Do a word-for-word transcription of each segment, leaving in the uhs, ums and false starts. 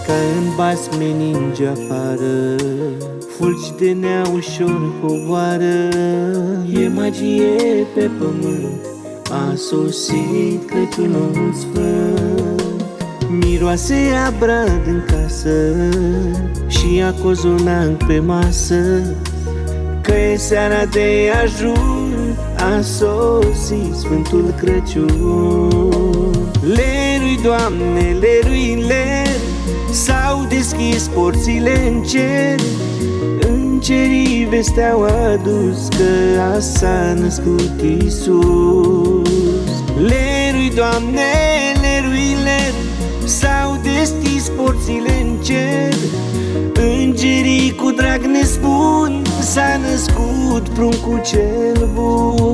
ca în basme ninge afară, fulgi de nea ușor coboară. E magie pe pământ, a sosit Crăciunul sfânt. Miroase a brad în casă și a cozonac pe masă, că e seara de ajun, a sosit Sfântul Crăciun. Lerui, Doamne, lerui, ler, s-au deschis porțile în cer. Îngerii vestea au adus că a s-a născut Iisus. Lerui, Doamne, lerui, ler, s-au deschis porțile în cer. Îngerii cu drag ne spun, s-a născut pruncul cel bun.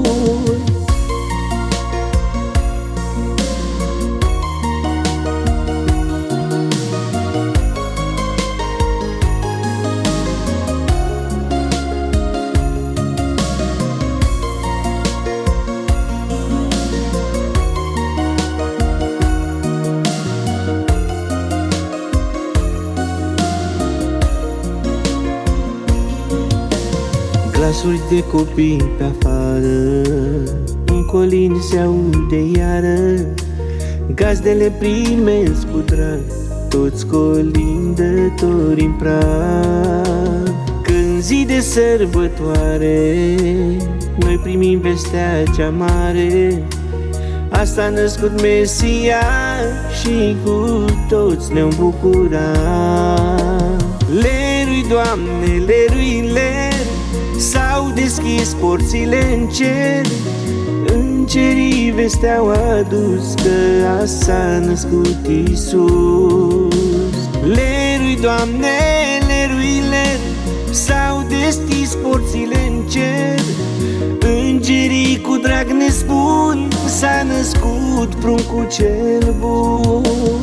Glasuri de copii pe afară, în colini se aude iară. Gazdele primesc cu drag, toți colindători în prag. Când zi de sărbătoare, noi primim vestea cea mare, a s-a născut Mesia și cu toți ne-am bucurat. Lerui, Doamne, lerui, ler, s-au deschis porțile în cer. Îngerii vestea au adus că a s-a născut Iisus. Lerui, Doamne, lerui, ler, s-au deschis porțile în cer. Îngerii cu drag ne spun, s-a născut pruncul cel bun.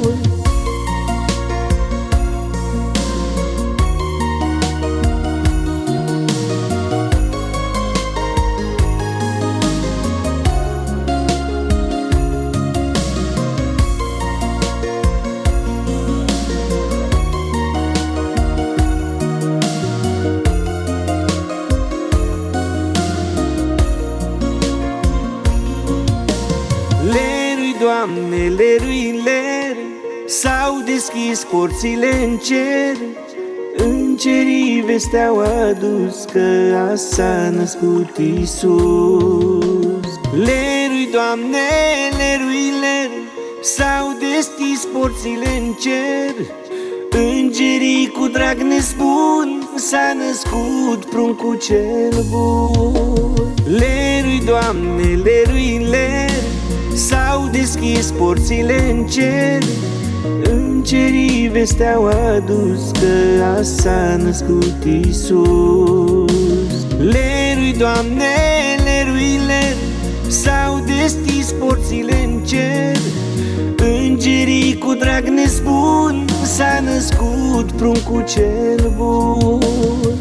Doamne, lerui, ler, s-au deschis porțile în cer. Îngerii vestea au adus că a s-a născut Iisus. Lerui, Doamne, lerui, ler, s-au deschis porțile în cer. Îngerii cu drag ne spun, s-a născut pruncul cel bun. Lerui, Doamne, lerui, ler, s-au deschis porțile în cer. Îngerii vestea au adus că a s-a născut Iisus. Lerui, Doamne, lerui, ler, s-au deschis porțile în cer. Îngerii cu drag ne spun, s-a născut pruncul cel bun.